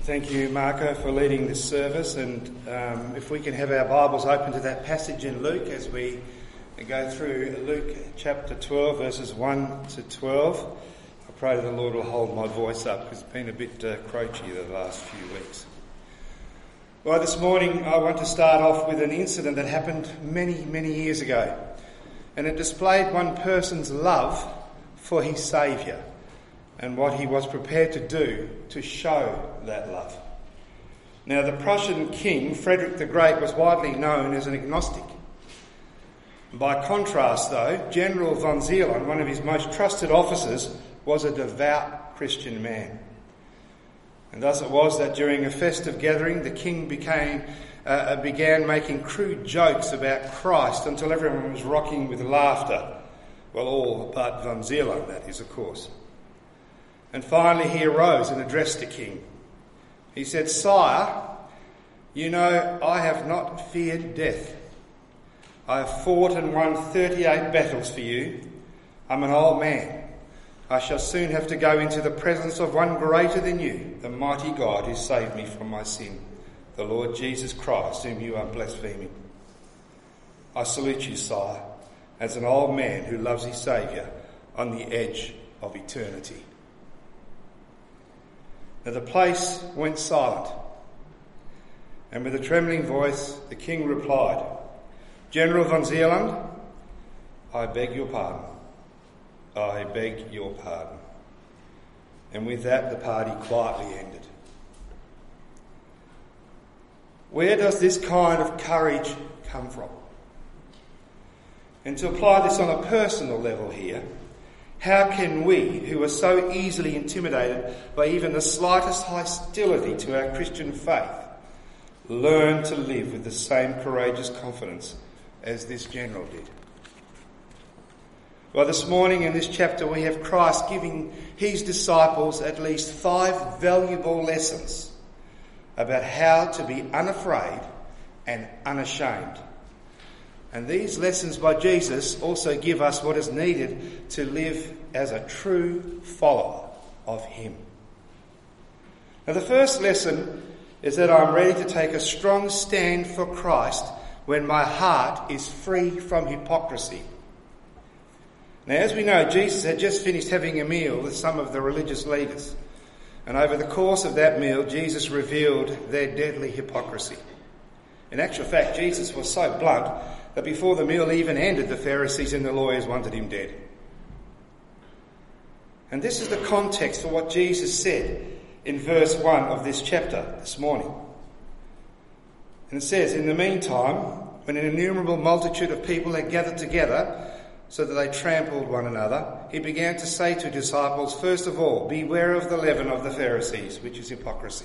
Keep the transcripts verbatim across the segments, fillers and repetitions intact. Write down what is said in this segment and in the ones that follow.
Thank you, Marco, for leading this service. And um, if we can have our Bibles open to that passage in Luke as we go through Luke chapter twelve, verses one to twelve. I pray that the Lord will hold my voice up because it's been a bit uh, croachy the last few weeks. Well, this morning I want to start off with an incident that happened many, many years ago. And it displayed one person's love for his Saviour and what he was prepared to do to show that love. Now, the Prussian king, Frederick the Great, was widely known as an agnostic. By contrast, though, General von Zeeland, one of his most trusted officers, was a devout Christian man. And thus it was that during a festive gathering, the king became uh, began making crude jokes about Christ until everyone was rocking with laughter. Well, all but von Zeeland, that is, of course. And finally he arose and addressed the king. He said, "Sire, you know I have not feared death. I have fought and won thirty-eight battles for you. I'm an old man. I shall soon have to go into the presence of one greater than you, the mighty God who saved me from my sin, the Lord Jesus Christ, whom you are blaspheming. I salute you, sire, as an old man who loves his Saviour on the edge of eternity." Now the place went silent, and with a trembling voice the king replied, "General von Zeeland, I beg your pardon. I beg your pardon." And with that the party quietly ended. Where does this kind of courage come from? And to apply this on a personal level here, how can we, who are so easily intimidated by even the slightest hostility to our Christian faith, learn to live with the same courageous confidence as this general did? Well, this morning in this chapter we have Christ giving his disciples at least five valuable lessons about how to be unafraid and unashamed. And these lessons by Jesus also give us what is needed to live as a true follower of him. Now, the first lesson is that I'm ready to take a strong stand for Christ when my heart is free from hypocrisy. Now, as we know, Jesus had just finished having a meal with some of the religious leaders. And over the course of that meal, Jesus revealed their deadly hypocrisy. In actual fact, Jesus was so blunt that before the meal even ended, the Pharisees and the lawyers wanted him dead. And this is the context for what Jesus said in verse one of this chapter this morning. And it says, "In the meantime, when an innumerable multitude of people had gathered together so that they trampled one another, he began to say to his disciples, 'First of all, beware of the leaven of the Pharisees, which is hypocrisy.'"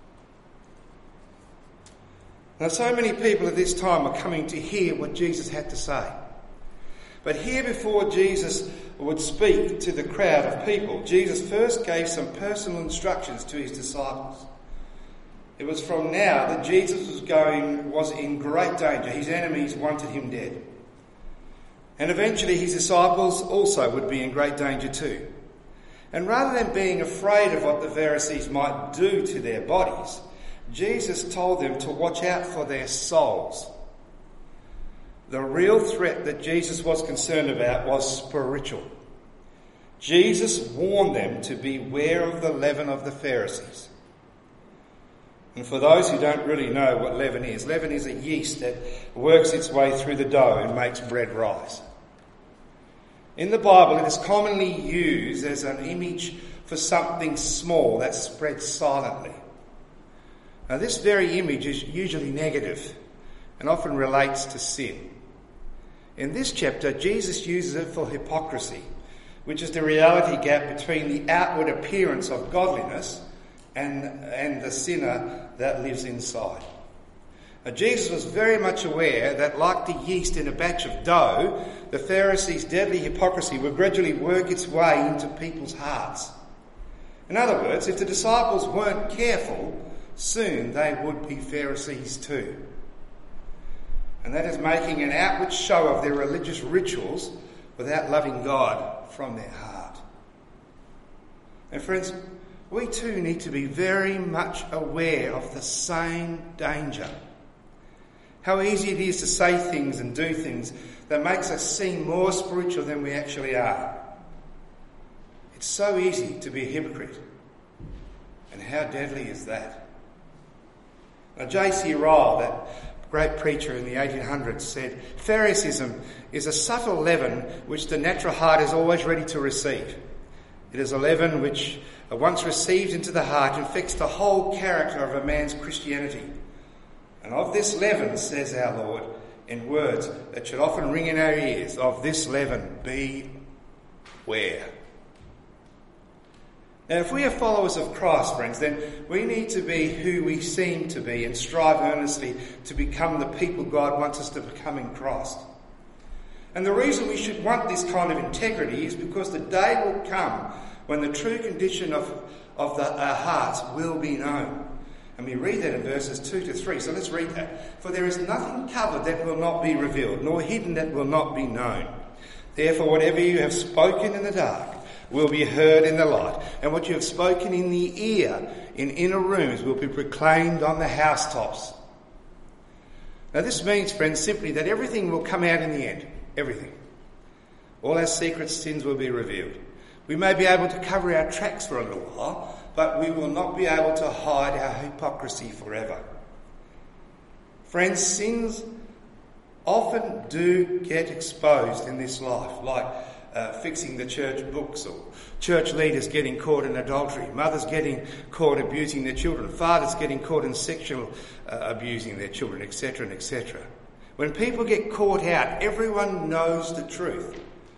Now, so many people at this time are coming to hear what Jesus had to say. But here, before Jesus would speak to the crowd of people, Jesus first gave some personal instructions to his disciples. It was from now that Jesus was going was in great danger. His enemies wanted him dead. And eventually his disciples also would be in great danger too. And rather than being afraid of what the Pharisees might do to their bodies, Jesus told them to watch out for their souls. The real threat that Jesus was concerned about was spiritual. Jesus warned them to beware of the leaven of the Pharisees. And for those who don't really know what leaven is, leaven is a yeast that works its way through the dough and makes bread rise. In the Bible, it is commonly used as an image for something small that spreads silently. Now, this very image is usually negative and often relates to sin. In this chapter, Jesus uses it for hypocrisy, which is the reality gap between the outward appearance of godliness and, and the sinner that lives inside. Now, Jesus was very much aware that, like the yeast in a batch of dough, the Pharisees' deadly hypocrisy would gradually work its way into people's hearts. In other words, if the disciples weren't careful, soon they would be Pharisees too. And that is making an outward show of their religious rituals without loving God from their heart. And friends, we too need to be very much aware of the same danger. How easy it is to say things and do things that makes us seem more spiritual than we actually are. It's so easy to be a hypocrite. And how deadly is that? Now, J C Ryle, that great preacher in the eighteen hundreds, said, Phariseeism is a subtle leaven which the natural heart is always ready to receive. It is a leaven which, once received into the heart, infects the whole character of a man's Christianity. And of this leaven, says our Lord, in words that should often ring in our ears, of this leaven beware. Now, if we are followers of Christ, friends, then we need to be who we seem to be and strive earnestly to become the people God wants us to become in Christ. And the reason we should want this kind of integrity is because the day will come when the true condition of, of the, our hearts will be known. And we read that in verses two to three. So let's read that. For there is nothing covered that will not be revealed, nor hidden that will not be known. Therefore, whatever you have spoken in the dark will be heard in the light, and what you have spoken in the ear in inner rooms will be proclaimed on the housetops. Now this means, friends, simply that everything will come out in the end. Everything. All our secret sins will be revealed. We may be able to cover our tracks for a little while, but we will not be able to hide our hypocrisy forever. Friends, sins often do get exposed in this life, like Uh, fixing the church books, or church leaders getting caught in adultery, mothers getting caught abusing their children, fathers getting caught in sexual uh, abusing their children, et cetera, and et cetera. When people get caught out, everyone knows the truth.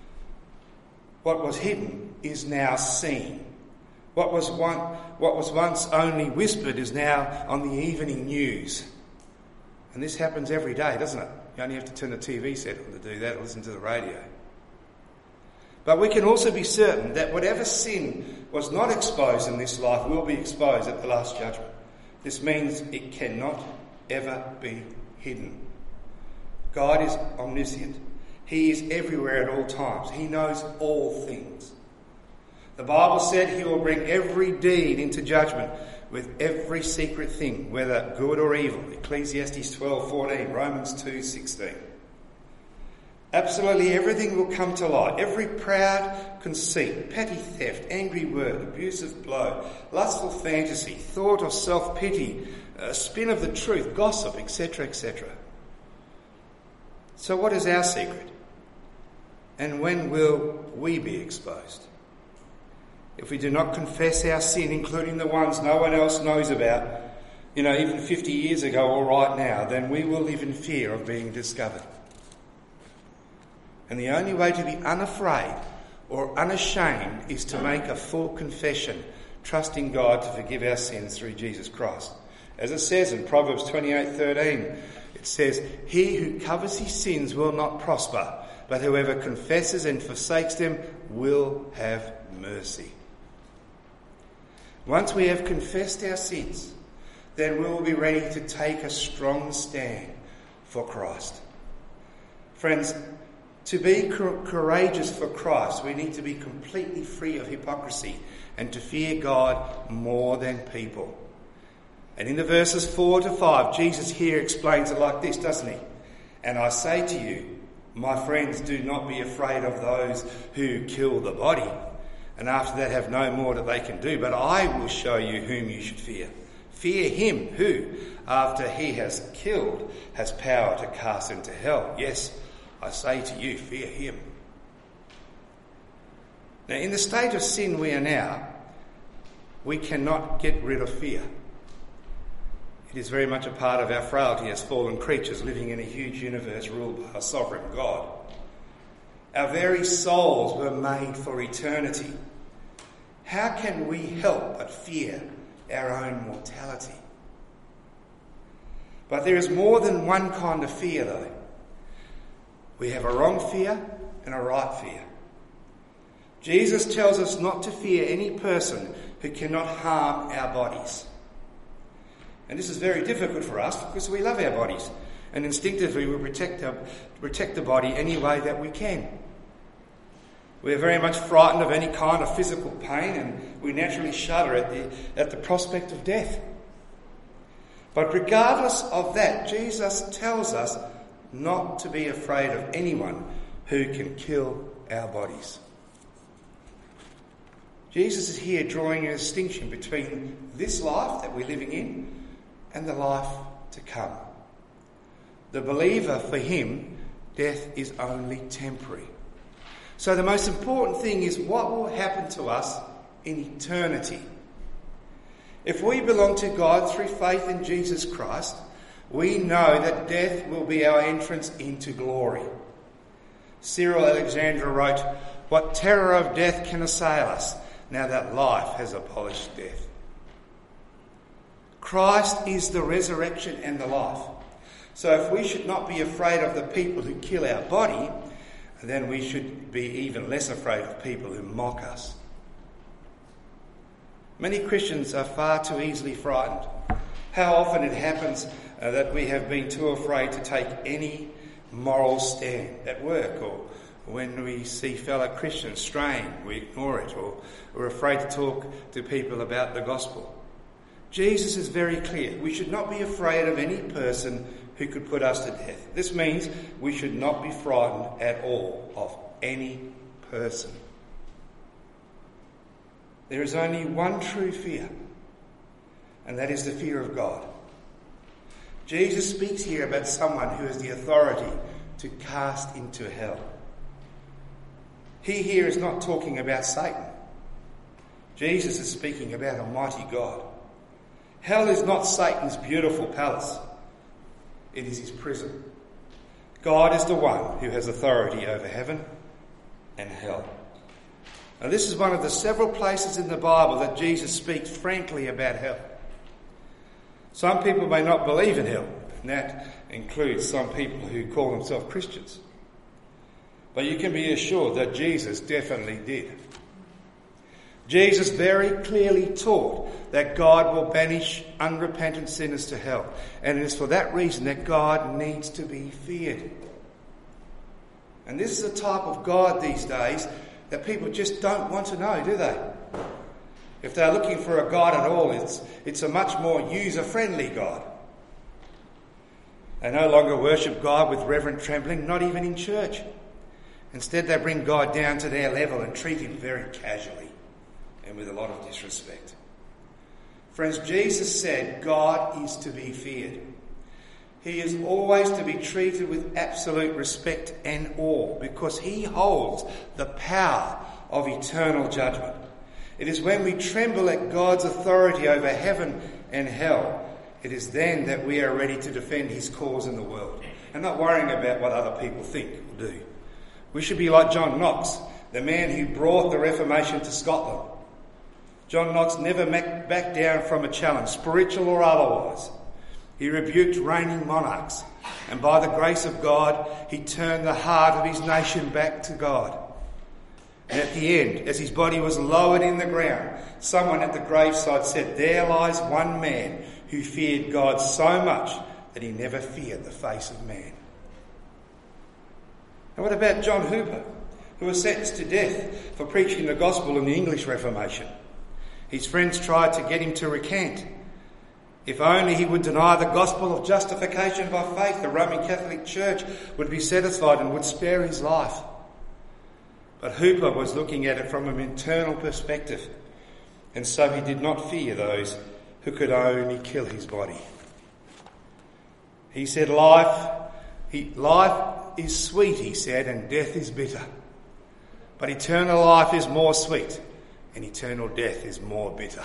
What was hidden is now seen. What was one, what was once only whispered is now on the evening news. And this happens every day, doesn't it? You only have to turn the T V set on to do that, or listen to the radio. But we can also be certain that whatever sin was not exposed in this life will be exposed at the last judgment. This means it cannot ever be hidden. God is omniscient. He is everywhere at all times. He knows all things. The Bible said he will bring every deed into judgment with every secret thing, whether good or evil. Ecclesiastes twelve fourteen, Romans two sixteen. Absolutely everything will come to light. Every proud conceit, petty theft, angry word, abusive blow, lustful fantasy, thought or self-pity, a spin of the truth, gossip, et cetera, et cetera. So what is our secret? And when will we be exposed? If we do not confess our sin, including the ones no one else knows about, you know, even fifty years ago or right now, then we will live in fear of being discovered. And the only way to be unafraid or unashamed is to make a full confession, trusting God to forgive our sins through Jesus Christ. As it says in Proverbs twenty-eight thirteen, it says, "He who covers his sins will not prosper, but whoever confesses and forsakes them will have mercy." Once we have confessed our sins, then we will be ready to take a strong stand for Christ. Friends, to be courageous for Christ, we need to be completely free of hypocrisy and to fear God more than people. And in the verses four to five, Jesus here explains it like this, doesn't he? "And I say to you, my friends, do not be afraid of those who kill the body, and after that have no more that they can do, but I will show you whom you should fear. Fear him who, after he has killed, has power to cast into hell. Yes, I say to you, fear him." Now, in the state of sin we are now, we cannot get rid of fear. It is very much a part of our frailty as fallen creatures living in a huge universe ruled by a sovereign God. Our very souls were made for eternity. How can we help but fear our own mortality? But there is more than one kind of fear, though. We have a wrong fear and a right fear. Jesus tells us not to fear any person who cannot harm our bodies. And this is very difficult for us because we love our bodies and instinctively we protect, our, protect the body any way that we can. We're very much frightened of any kind of physical pain, and we naturally shudder at the, at the prospect of death. But regardless of that, Jesus tells us not to be afraid of anyone who can kill our bodies. Jesus is here drawing a distinction between this life that we're living in and the life to come. The believer, for him, death is only temporary. So the most important thing is what will happen to us in eternity. If we belong to God through faith in Jesus Christ, we know that death will be our entrance into glory. Cyril Alexander wrote, "What terror of death can assail us now that life has abolished death?" Christ is the resurrection and the life. So if we should not be afraid of the people who kill our body, then we should be even less afraid of people who mock us. Many Christians are far too easily frightened. How often it happens uh, that we have been too afraid to take any moral stand at work, or when we see fellow Christians straying, we ignore it, or we're afraid to talk to people about the gospel. Jesus is very clear. We should not be afraid of any person who could put us to death. This means we should not be frightened at all of any person. There is only one true fear, and that is the fear of God. Jesus speaks here about someone who has the authority to cast into hell. He here is not talking about Satan. Jesus is speaking about a mighty God. Hell is not Satan's beautiful palace. It is his prison. God is the one who has authority over heaven and hell. Now, this is one of the several places in the Bible that Jesus speaks frankly about hell. Some people may not believe in hell, and that includes some people who call themselves Christians. But you can be assured that Jesus definitely did. Jesus very clearly taught that God will banish unrepentant sinners to hell. And it is for that reason that God needs to be feared. And this is the type of God these days that people just don't want to know, do they? If they're looking for a God at all, it's, it's a much more user-friendly God. They no longer worship God with reverent trembling, not even in church. Instead, they bring God down to their level and treat him very casually and with a lot of disrespect. Friends, Jesus said God is to be feared. He is always to be treated with absolute respect and awe because he holds the power of eternal judgment. It is when we tremble at God's authority over heaven and hell, it is then that we are ready to defend his cause in the world and not worrying about what other people think or do. We should be like John Knox, the man who brought the Reformation to Scotland. John Knox never backed down from a challenge, spiritual or otherwise. He rebuked reigning monarchs, and by the grace of God, he turned the heart of his nation back to God. And at the end, as his body was lowered in the ground, someone at the graveside said, "There lies one man who feared God so much that he never feared the face of man." And what about John Hooper, who was sentenced to death for preaching the gospel in the English Reformation? His friends tried to get him to recant. If only he would deny the gospel of justification by faith, the Roman Catholic Church would be satisfied and would spare his life. But Hooper was looking at it from an internal perspective, and so he did not fear those who could only kill his body. He said, life, he, life is sweet, he said, and death is bitter. But eternal life is more sweet, and eternal death is more bitter.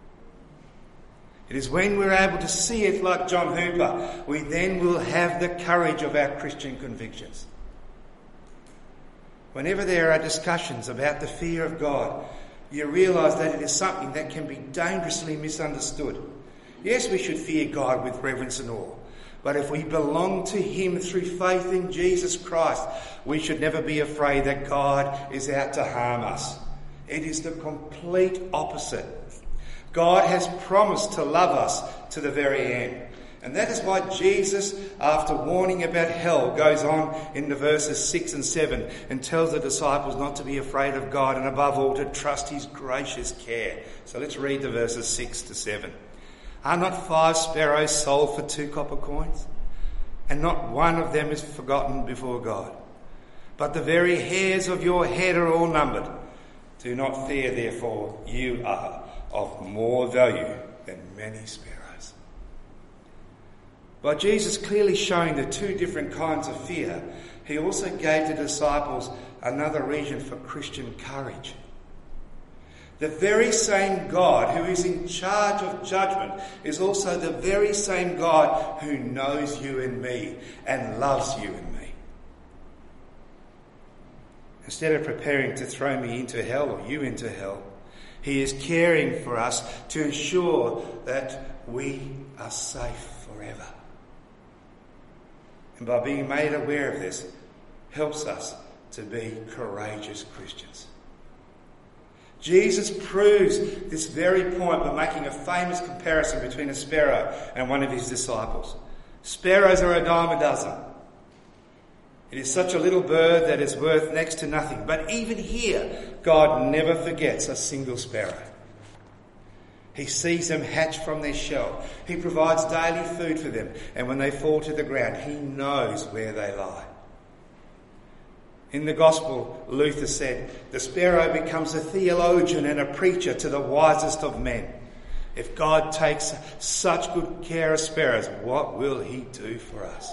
It is when we're able to see it like John Hooper, we then will have the courage of our Christian convictions. Whenever there are discussions about the fear of God, you realise that it is something that can be dangerously misunderstood. Yes, we should fear God with reverence and awe, but if we belong to him through faith in Jesus Christ, we should never be afraid that God is out to harm us. It is the complete opposite. God has promised to love us to the very end. And that is why Jesus, after warning about hell, goes on into verses six and seven and tells the disciples not to be afraid of God and above all to trust his gracious care. So let's read the verses six to seven. Are not five sparrows sold for two copper coins? And not one of them is forgotten before God. But the very hairs of your head are all numbered. Do not fear, therefore, you are of more value than many sparrows. By Jesus clearly showing the two different kinds of fear, he also gave the disciples another reason for Christian courage. The very same God who is in charge of judgment is also the very same God who knows you and me and loves you and me. Instead of preparing to throw me into hell or you into hell, he is caring for us to ensure that we are safe forever. And by being made aware of this, helps us to be courageous Christians. Jesus proves this very point by making a famous comparison between a sparrow and one of his disciples. Sparrows are a dime a dozen. It is such a little bird that is worth next to nothing. But even here, God never forgets a single sparrow. He sees them hatch from their shell. He provides daily food for them. And when they fall to the ground, he knows where they lie. In the Gospel, Luther said, the sparrow becomes a theologian and a preacher to the wisest of men. If God takes such good care of sparrows, what will he do for us?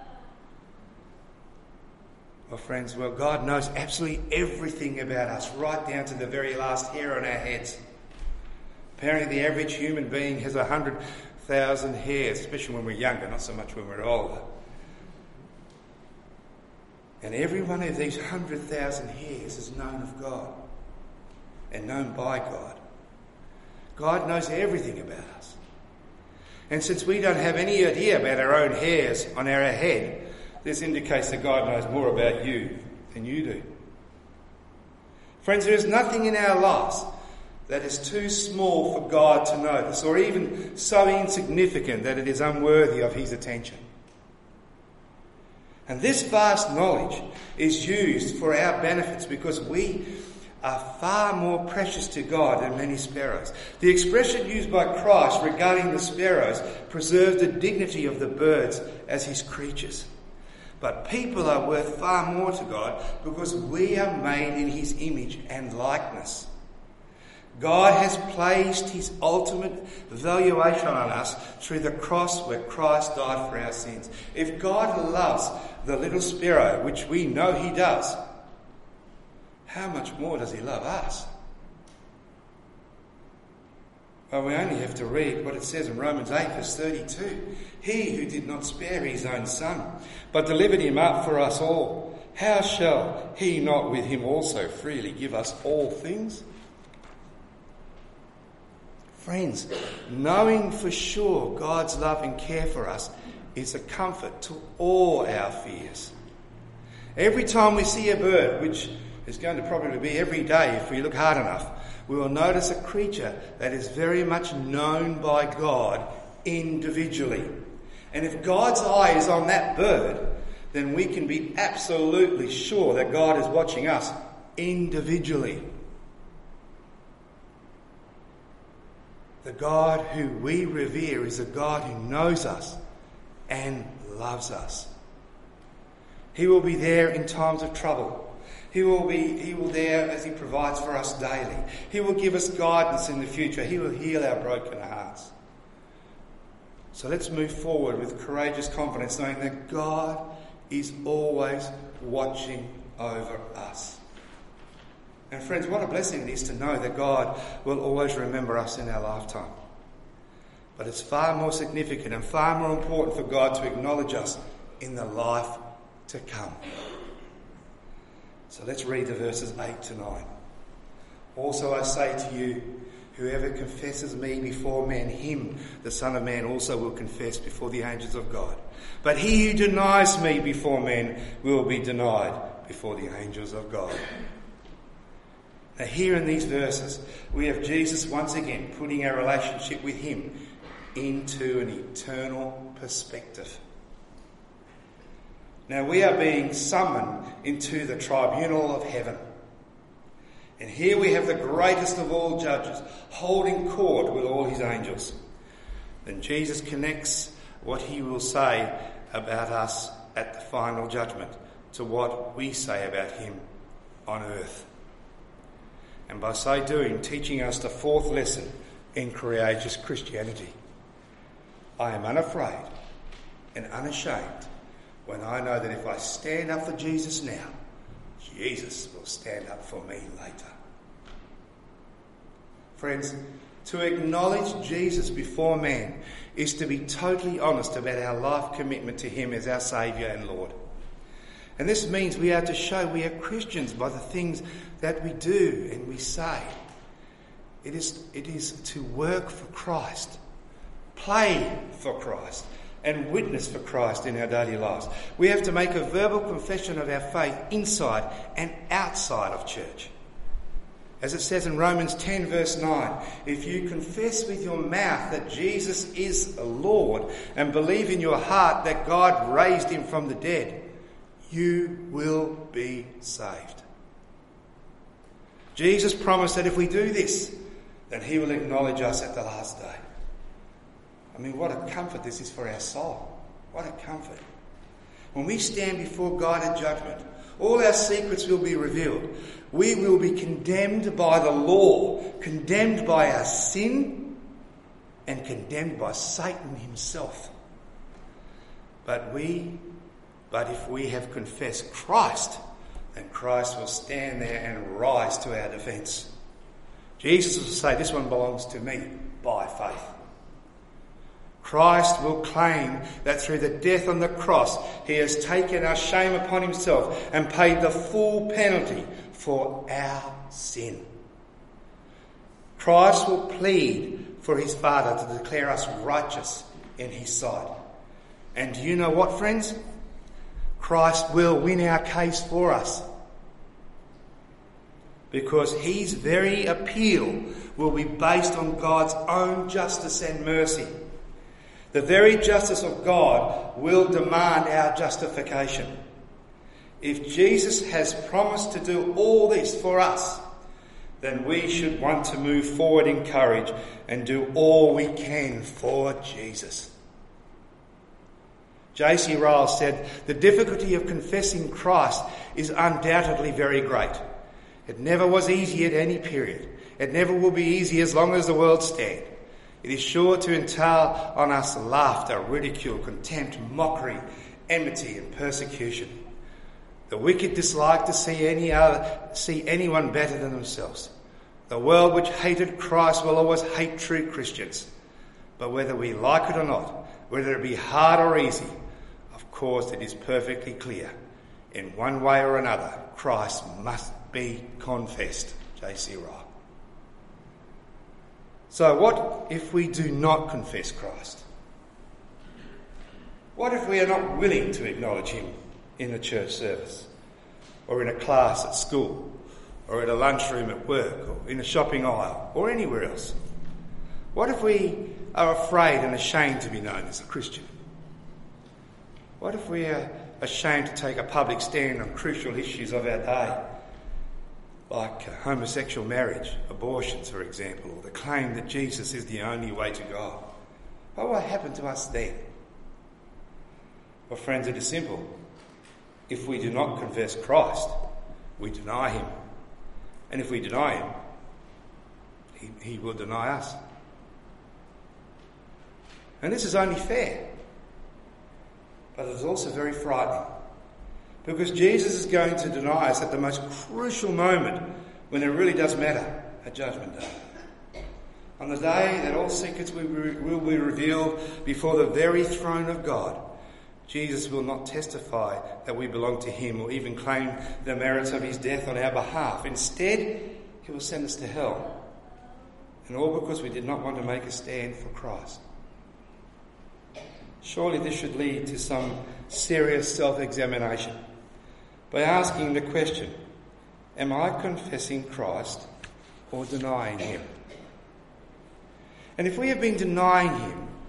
Well, friends, well, God knows absolutely everything about us, right down to the very last hair on our heads. Apparently the average human being has one hundred thousand hairs, especially when we're younger, not so much when we're older. And every one of these one hundred thousand hairs is known of God and known by God. God knows everything about us. And since we don't have any idea about our own hairs on our head, this indicates that God knows more about you than you do. Friends, there is nothing in our lives that is too small for God to notice, or even so insignificant that it is unworthy of his attention. And this vast knowledge is used for our benefits because we are far more precious to God than many sparrows. The expression used by Christ regarding the sparrows preserves the dignity of the birds as his creatures. But people are worth far more to God because we are made in his image and likeness. God has placed his ultimate valuation on us through the cross where Christ died for our sins. If God loves the little sparrow, which we know he does, how much more does he love us? Well, we only have to read what it says in Romans eight verse thirty-two. He who did not spare his own son, but delivered him up for us all, how shall he not with him also freely give us all things? Friends, knowing for sure God's love and care for us is a comfort to all our fears. Every time we see a bird, which is going to probably be every day if we look hard enough, we will notice a creature that is very much known by God individually. And if God's eye is on that bird, then we can be absolutely sure that God is watching us individually. The God who we revere is a God who knows us and loves us. He will be there in times of trouble. He will be he will there as he provides for us daily. He will give us guidance in the future. He will heal our broken hearts. So let's move forward with courageous confidence, knowing that God is always watching over us. And friends, what a blessing it is to know that God will always remember us in our lifetime. But it's far more significant and far more important for God to acknowledge us in the life to come. So let's read the verses eight to nine. Also I say to you, whoever confesses me before men, him, the Son of Man, also will confess before the angels of God. But he who denies me before men will be denied before the angels of God. Now here in these verses, we have Jesus once again putting our relationship with him into an eternal perspective. Now we are being summoned into the tribunal of heaven. And here we have the greatest of all judges holding court with all his angels. Then Jesus connects what he will say about us at the final judgment to what we say about him on earth. And by so doing, teaching us the fourth lesson in courageous Christianity. I am unafraid and unashamed when I know that if I stand up for Jesus now, Jesus will stand up for me later. Friends, to acknowledge Jesus before man is to be totally honest about our life commitment to him as our Saviour and Lord. And this means we are to show we are Christians by the things that we do and we say. It is, it is to work for Christ, play for Christ, and witness for Christ in our daily lives. We have to make a verbal confession of our faith inside and outside of church. As it says in Romans ten verse nine, if you confess with your mouth that Jesus is the Lord and believe in your heart that God raised him from the dead, you will be saved. Jesus promised that if we do this, then he will acknowledge us at the last day. I mean, what a comfort this is for our soul. What a comfort. When we stand before God at judgment, all our secrets will be revealed. We will be condemned by the law, condemned by our sin, and condemned by Satan himself. But we, but if we have confessed Christ, then Christ will stand there and rise to our defence. Jesus will say, this one belongs to me by faith. Christ will claim that through the death on the cross, he has taken our shame upon himself and paid the full penalty for our sin. Christ will plead for his Father to declare us righteous in his sight. And do you know what, friends? Christ will win our case for us. Because his very appeal will be based on God's own justice and mercy. The very justice of God will demand our justification. If Jesus has promised to do all this for us, then we should want to move forward in courage and do all we can for Jesus. J C Ryle said, the difficulty of confessing Christ is undoubtedly very great. It never was easy at any period. It never will be easy as long as the world stands. It is sure to entail on us laughter, ridicule, contempt, mockery, enmity and persecution. The wicked dislike to see any other, see anyone better than themselves. The world which hated Christ will always hate true Christians. But whether we like it or not, whether it be hard or easy, of course it is perfectly clear. In one way or another, Christ must be confessed. J C Ryle. So what if we do not confess Christ? What if we are not willing to acknowledge him in a church service, or in a class at school, or at a lunchroom at work, or in a shopping aisle, or anywhere else? What if we are afraid and ashamed to be known as a Christian? What if we are ashamed to take a public stand on crucial issues of our day, like homosexual marriage, abortions, for example, or the claim that Jesus is the only way to God? What will happen to us then? Well, friends, it is simple. If we do not confess Christ, we deny him. And if we deny him, he, he will deny us. And this is only fair. But it is also very frightening. Because Jesus is going to deny us at the most crucial moment when it really does matter, at Judgment Day. On the day that all secrets will be revealed before the very throne of God, Jesus will not testify that we belong to him or even claim the merits of his death on our behalf. Instead, he will send us to hell. And all because we did not want to make a stand for Christ. Surely this should lead to some serious self-examination by asking the question, am I confessing Christ or denying him? And if we have been denying him,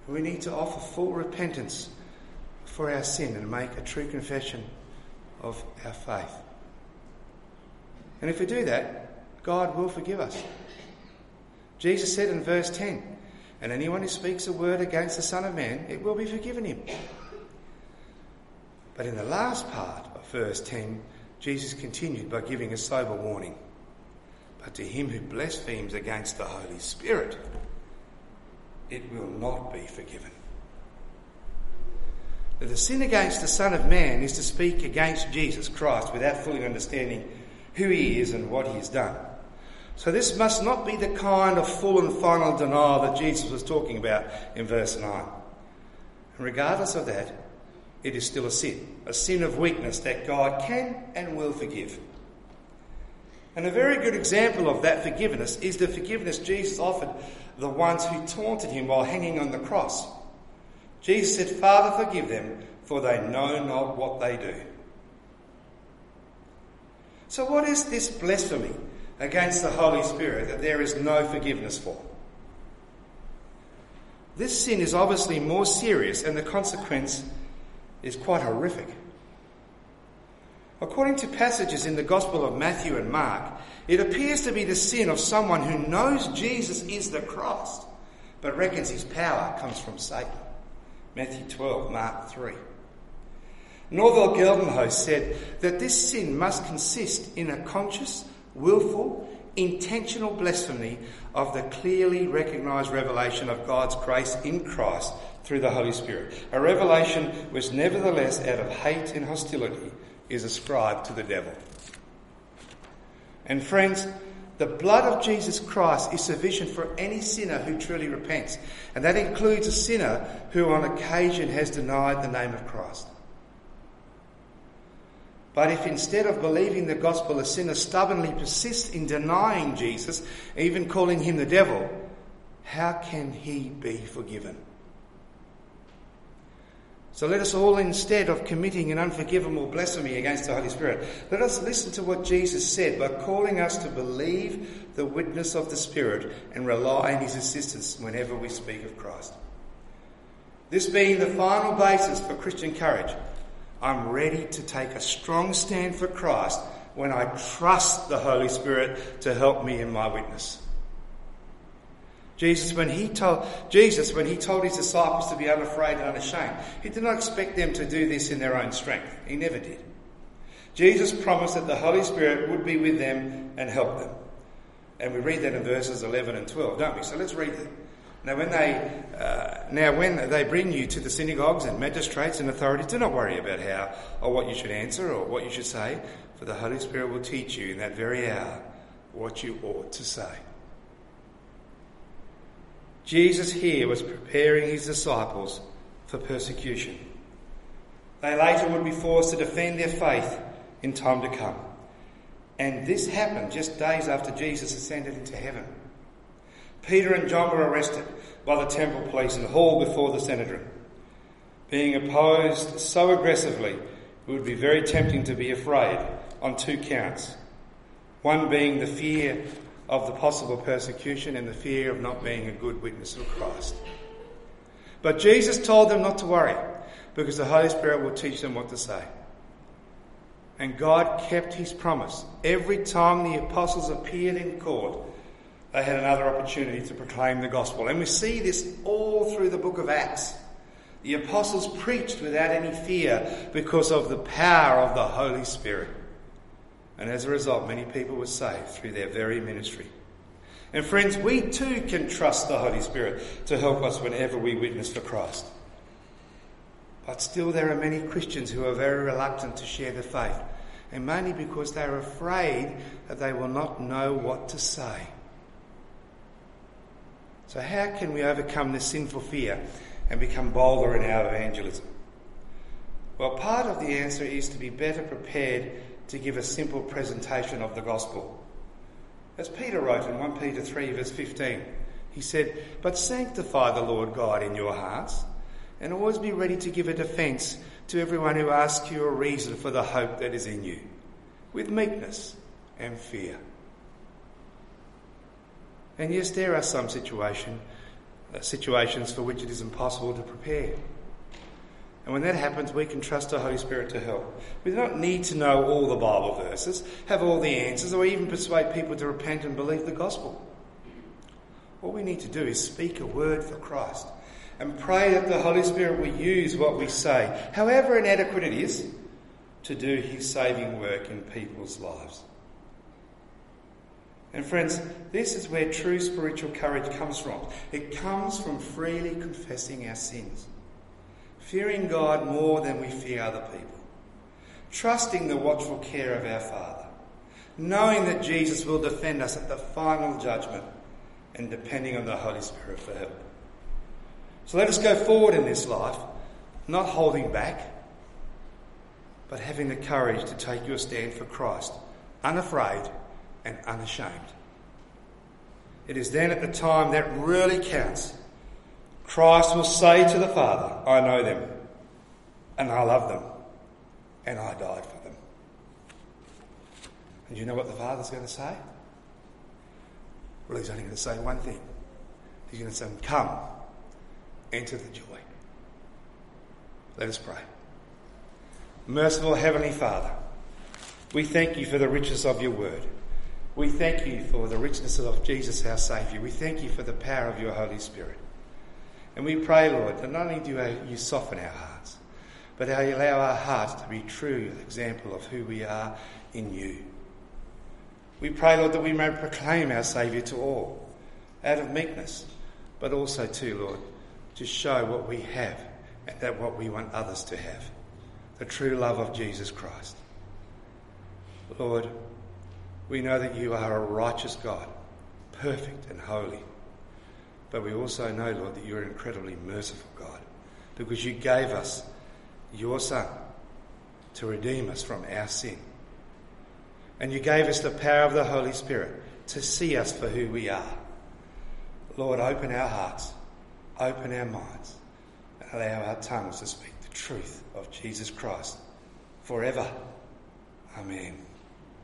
We need to offer full repentance for our sin and make a true confession of our faith. And if we do that, God will forgive us. Jesus said in verse ten, "And anyone who speaks a word against the Son of Man, it will be forgiven him." But in the last part of verse ten, Jesus continued by giving a sober warning. "But to him who blasphemes against the Holy Spirit, it will not be forgiven." That the sin against the Son of Man is to speak against Jesus Christ without fully understanding who he is and what he has done. So this must not be the kind of full and final denial that Jesus was talking about in verse nine. And regardless of that, it is still a sin, a sin of weakness that God can and will forgive. And a very good example of that forgiveness is the forgiveness Jesus offered the ones who taunted him while hanging on the cross. Jesus said, "Father, forgive them, for they know not what they do." So what is this blasphemy against the Holy Spirit that there is no forgiveness for? This sin is obviously more serious, and the consequence is quite horrific. According to passages in the Gospel of Matthew and Mark, it appears to be the sin of someone who knows Jesus is the Christ, but reckons his power comes from Satan. Matthew twelve, Mark three. Norval Geldenhuis said that this sin must consist in a conscious, willful, intentional blasphemy of the clearly recognised revelation of God's grace in Christ through the Holy Spirit, a revelation which nevertheless out of hate and hostility is ascribed to the devil. And friends, the blood of Jesus Christ is sufficient for any sinner who truly repents, and that includes a sinner who on occasion has denied the name of Christ. But if instead of believing the gospel a sinner stubbornly persists in denying Jesus, even calling him the devil, how can he be forgiven? So let us all, instead of committing an unforgivable blasphemy against the Holy Spirit, let us listen to what Jesus said by calling us to believe the witness of the Spirit and rely on his assistance whenever we speak of Christ. This being the final basis for Christian courage, I'm ready to take a strong stand for Christ when I trust the Holy Spirit to help me in my witness. Jesus, when he told Jesus, when he told his disciples to be unafraid and unashamed, he did not expect them to do this in their own strength. He never did. Jesus promised that the Holy Spirit would be with them and help them. And we read that in verses eleven and twelve, don't we? So let's read them. Now when they uh, now when they bring you to the synagogues and magistrates and authorities, do not worry about how or what you should answer or what you should say, for the Holy Spirit will teach you in that very hour what you ought to say. Jesus here was preparing his disciples for persecution. They later would be forced to defend their faith in time to come. And this happened just days after Jesus ascended into heaven. Peter and John were arrested by the temple police and hauled before the Sanhedrin. Being opposed so aggressively, it would be very tempting to be afraid on two counts. One being the fear of the possible persecution and the fear of not being a good witness of Christ. But Jesus told them not to worry, because the Holy Spirit will teach them what to say. And God kept his promise. Every time the apostles appeared in court, they had another opportunity to proclaim the gospel. And we see this all through the book of Acts. The apostles preached without any fear because of the power of the Holy Spirit. And as a result, many people were saved through their very ministry. And friends, we too can trust the Holy Spirit to help us whenever we witness for Christ. But still there are many Christians who are very reluctant to share their faith, and mainly because they are afraid that they will not know what to say. So how can we overcome this sinful fear and become bolder in our evangelism? Well, part of the answer is to be better prepared to give a simple presentation of the gospel. As Peter wrote in First Peter three verse fifteen, he said, "But sanctify the Lord God in your hearts, and always be ready to give a defence to everyone who asks you a reason for the hope that is in you, with meekness and fear." And yes, there are some situations situations for which it is impossible to prepare. And when that happens, we can trust the Holy Spirit to help. We don't need to know all the Bible verses, have all the answers, or even persuade people to repent and believe the gospel. All we need to do is speak a word for Christ and pray that the Holy Spirit will use what we say, however inadequate it is, to do his saving work in people's lives. And friends, this is where true spiritual courage comes from. It comes from freely confessing our sins, fearing God more than we fear other people, trusting the watchful care of our Father, knowing that Jesus will defend us at the final judgment, and depending on the Holy Spirit for help. So let us go forward in this life, not holding back, but having the courage to take your stand for Christ, unafraid and unashamed. It is then at the time that really counts, Christ will say to the Father, I know them, and I love them, and I died for them. And you know what the Father's going to say? Well, he's only going to say one thing. He's going to say, come, enter the joy. Let us pray. Merciful Heavenly Father, we thank you for the richness of your word. We thank you for the richness of Jesus, our Saviour. We thank you for the power of your Holy Spirit. And we pray, Lord, that not only do you soften our hearts, but how you allow our hearts to be true example of who we are in you. We pray, Lord, that we may proclaim our Saviour to all, out of meekness, but also too, Lord, to show what we have and that what we want others to have, the true love of Jesus Christ. Lord, we know that you are a righteous God, perfect and holy, but we also know, Lord, that you're an incredibly merciful God, because you gave us your Son to redeem us from our sin. And you gave us the power of the Holy Spirit to see us for who we are. Lord, open our hearts, open our minds, and allow our tongues to speak the truth of Jesus Christ forever. Amen.